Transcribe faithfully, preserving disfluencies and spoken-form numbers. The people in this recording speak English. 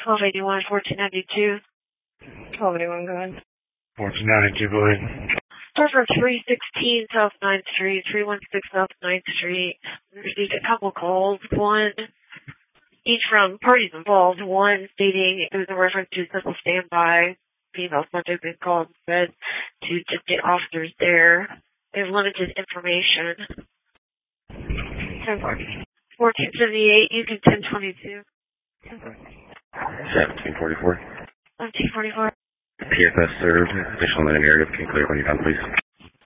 twelve eighty-one, fourteen ninety-two. twelve eighty-one, go ahead. fourteen ninety-two, go ahead. Server three sixteen South ninth Street, three one six South ninth Street. Received a couple calls. One, each from parties involved. One stating it was in reference to simple standby. Female subject being called and said to just get officers there. They have limited information. fourteen seventy-eight, you can ten twenty-two. seventeen forty-four. seventeen forty-four. P F S served. Additional narrative can clear when you're done, please.